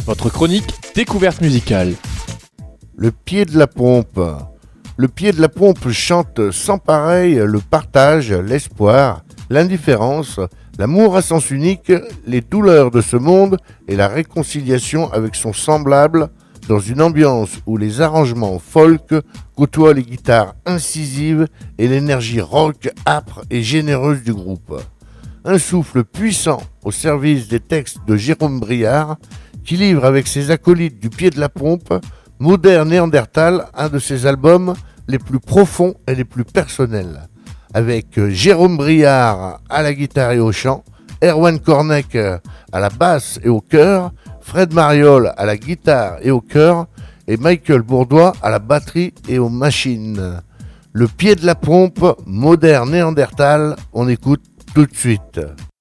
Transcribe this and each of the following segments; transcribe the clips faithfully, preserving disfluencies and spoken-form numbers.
Votre chronique découverte musicale. Le pied de la pompe. Le pied de la pompe chante sans pareil le partage, l'espoir, l'indifférence, l'amour à sens unique, les douleurs de ce monde et la réconciliation avec son semblable dans une ambiance où les arrangements folk côtoient les guitares incisives et l'énergie rock âpre et généreuse du groupe. Un souffle puissant au service des textes de Jérôme Briard qui livre avec ses acolytes du pied de la pompe Modern Néandertal, un de ses albums les plus profonds et les plus personnels. Avec Jérôme Briard à la guitare et au chant, Erwan Cornec à la basse et au chœur, Fred Mariol à la guitare et au chœur et Michael Bourdois à la batterie et aux machines. Le pied de la pompe, Modern Néandertal, on écoute tout de suite.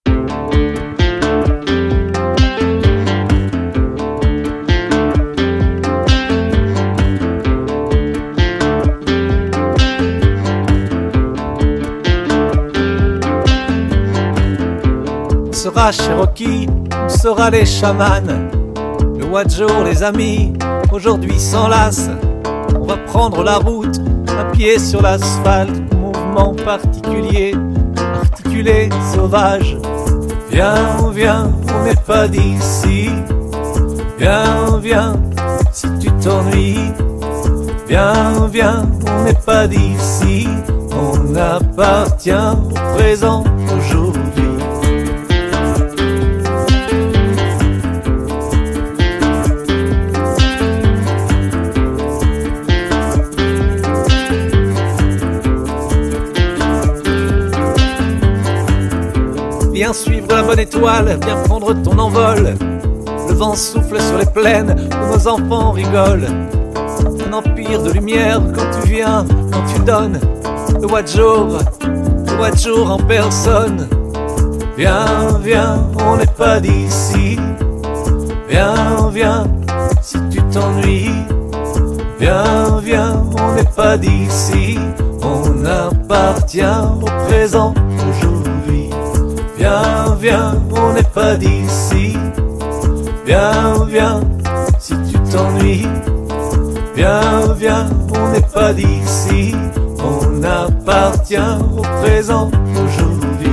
Où sera Cherokee, où sera les chamans? Le Wadjo, les amis, aujourd'hui s'enlacent. On va prendre la route, à pied sur l'asphalte. Mouvement particulier, articulé, sauvage. Viens, viens, on n'est pas d'ici. Viens, viens, si tu t'ennuies. Viens, viens, on n'est pas d'ici. On appartient au présent, aujourd'hui. Viens suivre la bonne étoile, viens prendre ton envol. Le vent souffle sur les plaines où nos enfants rigolent. Un empire de lumière quand tu viens, quand tu donnes. Le Wadjo, le Wadjo en personne. Viens, viens, on n'est pas d'ici. Viens, viens, si tu t'ennuies. Viens, viens, on n'est pas d'ici. On appartient au présent, aujourd'hui. Viens, viens, on n'est pas d'ici. Viens, viens, si tu t'ennuies. Viens, viens, on n'est pas d'ici. On appartient au présent, aujourd'hui.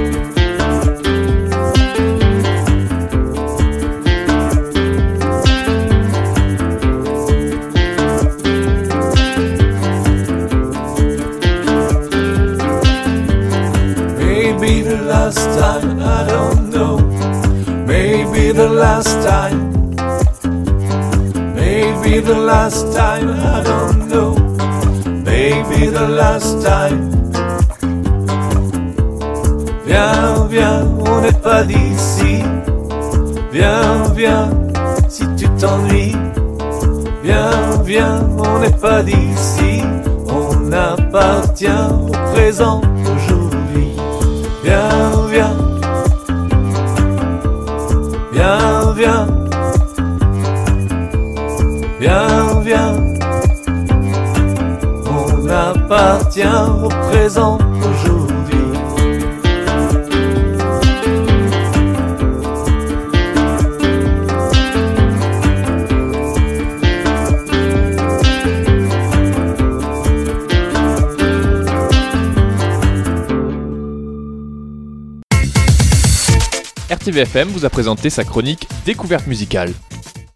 Maybe the last time, I don't know. Maybe the last time. Maybe the last time, I don't know. Maybe the last time. Viens, viens, on n'est pas d'ici. Viens, viens, si tu t'ennuies. Viens, viens, on n'est pas d'ici. On appartient au présent, aujourd'hui. Viens, viens. Viens, viens. Viens, viens. On appartient au présent, aujourd'hui. R T V F M vous a présenté sa chronique découverte musicale.